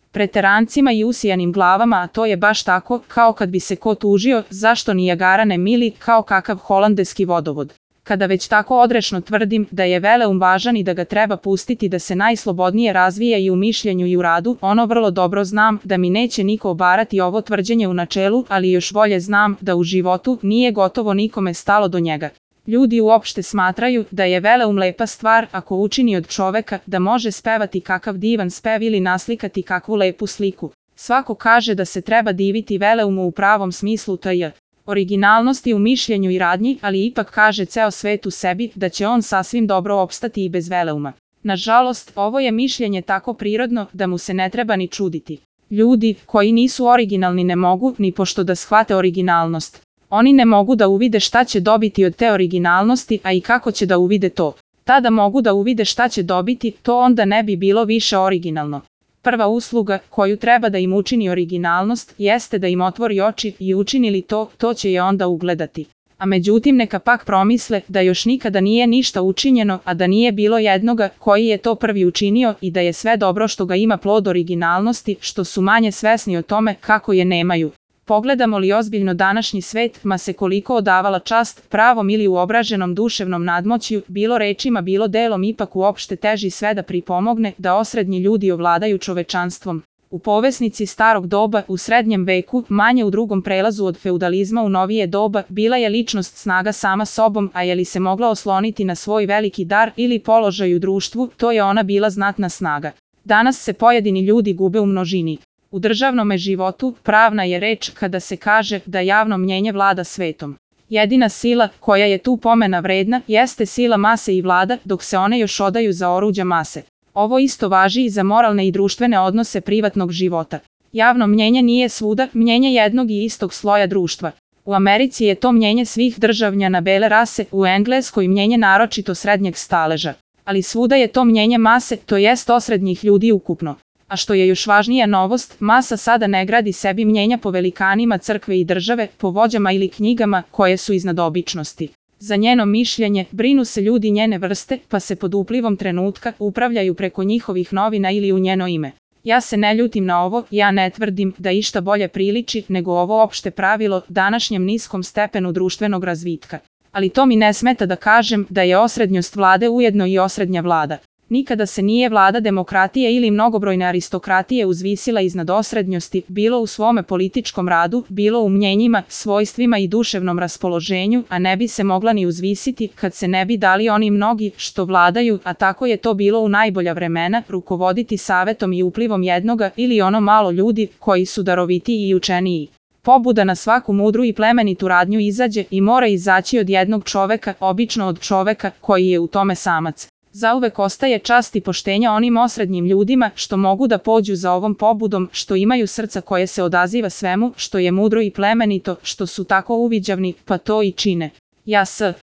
preterancima i usijanim glavama, a to je baš tako, kao kad bi se ko tužio, zašto Nijagara ne mili kao kakav holandski vodovod. Kada već tako odrešno tvrdim da je veleum važan i da ga treba pustiti da se najslobodnije razvija i u mišljenju i u radu, ono vrlo dobro znam da mi neće niko obarati ovo tvrđenje u načelu, ali još bolje znam da u životu nije gotovo nikome stalo do njega. Ljudi uopšte smatraju da je veleum lepa stvar ako učini od čoveka da može spevati kakav divan spev ili naslikati kakvu lepu sliku. Svako kaže da se treba diviti veleumu u pravom smislu tj. originalnosti u mišljenju i radnji, ali ipak kaže ceo svet u sebi da će on sasvim dobro opstati i bez veleuma. Nažalost, ovo je mišljenje tako prirodno da mu se ne treba ni čuditi. Ljudi koji nisu originalni ne mogu ni pošto da shvate originalnost. Oni ne mogu da uvide šta će dobiti od te originalnosti, a i kako će da uvide to. Tada mogu da uvide šta će dobiti, to onda ne bi bilo više originalno. Prva usluga koju treba da im učini originalnost jeste da im otvori oči i učini li to, to će je onda ugledati. A međutim neka pak promisle da još nikada nije ništa učinjeno, a da nije bilo jednoga koji je to prvi učinio i da je sve dobro što ga ima plod originalnosti, što su manje svesni o tome kako je nemaju. Pogledamo li ozbiljno današnji svet, ma se koliko odavala čast pravom ili uobraženom duševnom nadmoćju, bilo rečima bilo delom, ipak uopšte teži sve da pripomogne da osrednji ljudi ovladaju čovečanstvom. U povesnici starog doba, u srednjem veku, manje u drugom prelazu od feudalizma u novije doba, bila je ličnost snaga sama sobom, a je li se mogla osloniti na svoj veliki dar ili položaj u društvu, to je ona bila znatna snaga. Danas se pojedini ljudi gube u množini. U državnome životu pravna je reč kada se kaže da javno mnjenje vlada svetom. Jedina sila koja je tu pomena vredna jeste sila mase i vlada, dok se one još odaju za oruđa mase. Ovo isto važi i za moralne i društvene odnose privatnog života. Javno mnjenje nije svuda mnjenje jednog i istog sloja društva. U Americi je to mnjenje svih državljana bele rase, u Engleskoj mnjenje naročito srednjeg staleža. Ali svuda je to mnjenje mase, to jest osrednjih ljudi ukupno. A što je još važnija novost, masa sada ne gradi sebi mnjenja po velikanima crkve i države, po vođama ili knjigama koje su iznad običnosti. Za njeno mišljenje brinu se ljudi njene vrste, pa se pod uplivom trenutka upravljaju preko njihovih novina ili u njeno ime. Ja se ne ljutim na ovo, ja ne tvrdim da išta bolje priliči nego ovo opšte pravilo današnjem niskom stepenu društvenog razvitka. Ali to mi ne smeta da kažem da je osrednjost vlade ujedno i osrednja vlada. Nikada se nije vlada demokratije ili mnogobrojne aristokratije uzvisila iznad osrednjosti, bilo u svome političkom radu, bilo u mnjenjima, svojstvima i duševnom raspoloženju, a ne bi se mogla ni uzvisiti kad se ne bi dali oni mnogi što vladaju, a tako je to bilo u najbolja vremena, rukovoditi savetom i uplivom jednoga ili ono malo ljudi koji su darovitiji i učeniji. Pobuda na svaku mudru i plemenitu radnju izađe i mora izaći od jednog čoveka, obično od čoveka koji je u tome samac. Zauvek ostaje čast i poštenja onim osrednjim ljudima što mogu da pođu za ovom pobudom, što imaju srca koje se odaziva svemu, što je mudro i plemenito, što su tako uviđavni, pa to i čine. Ja